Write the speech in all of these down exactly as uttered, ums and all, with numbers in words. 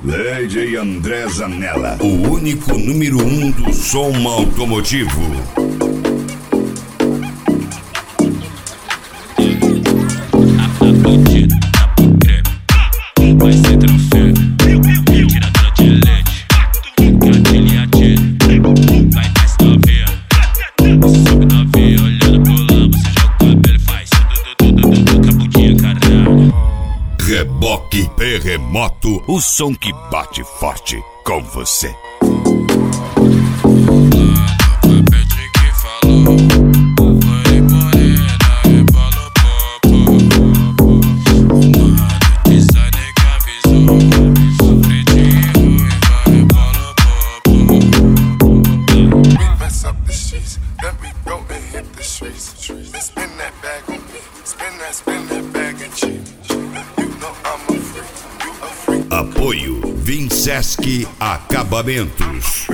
D J André Zanella, o único número um do som automotivo. A bandida tá pro creme, vai ser troféu. Tiradora de leite, gatilho atira. Vai desce novinha, sobe novinha, olhando pro lado, você joga o cabelo e faz tudo, tudo, tudo, com a bundinha, caralho. Reboque Terremoto, o som que bate forte com você. Apoio Vinsesc Acabamentos.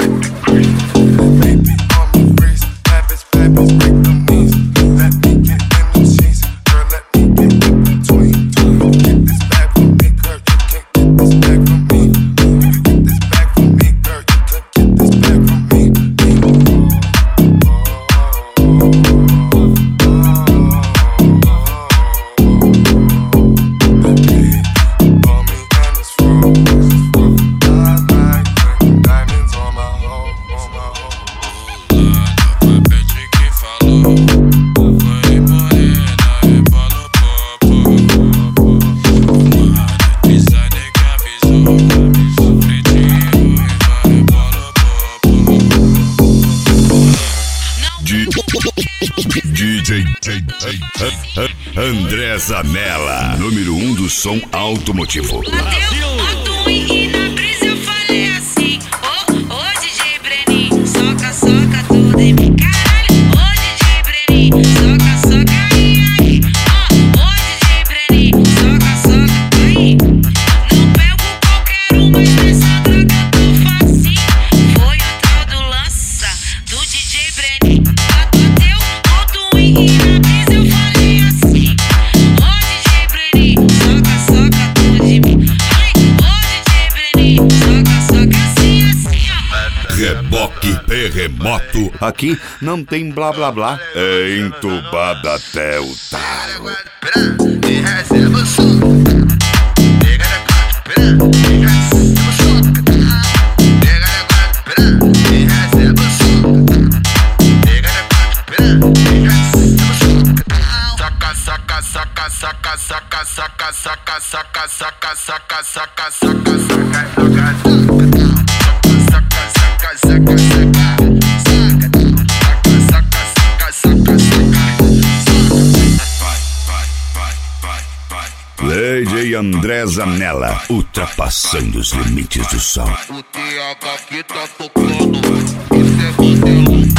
D J André Zanella, número um do som automotivo. Bateu, alto e na brisa eu falei assim: Ô, ô D J Breninho, soca, soca tudo em mim, caralho. Ô D J Breninho, soca, soca aí, aí. Ô, ô D J Breninho, soca, soca aí. Não pego qualquer um, mas nessa droga eu tô facinho. Foi o tal do lança do D J Breninho. Bateu, alto e na brisa eu falei assim: Ô D J Breninho, soca, soca tudo em mim. Ai, ô D J Breninho, soca, soca assim, assim, ó. Reboque Terremoto, aqui não tem blá blá blá, é entubado até o talo. Saca, saca, saca, saca, saca, saca, saca, saca, saca, saca, saca, D J André Zanella, ultrapassando os limites do som. O T H aqui tá tocando, isso é modelão.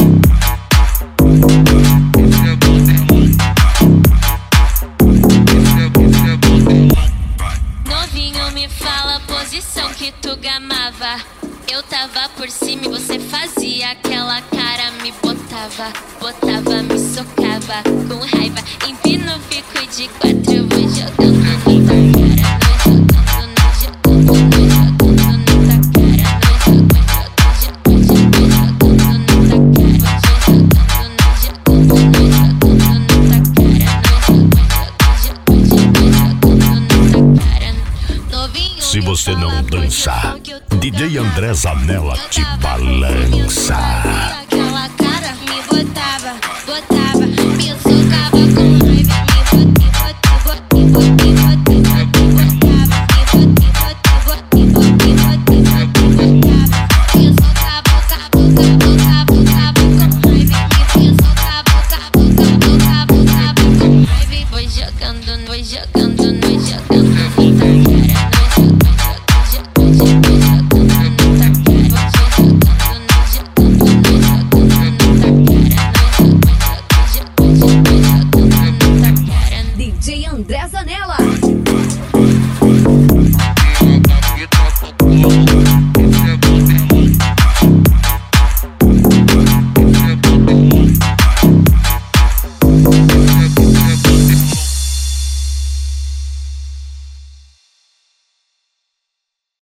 Novinho, me fala a posição que tu gamava. Eu tava por cima e você fazia aquela cara, me botava, botava, me socava. Com raiva, empino, fico de quatro, eu vou jogando na tua cara. Vou jogando, vou jogando, jogando na tua cara. Vou jogando, jogando, jogando na tua cara. Vou jogando, jogando, jogando na tua cara. Vou jogando, jogando na tua cara. Se você não dançar, D J André Zanella te balança. Aquela cara me botar.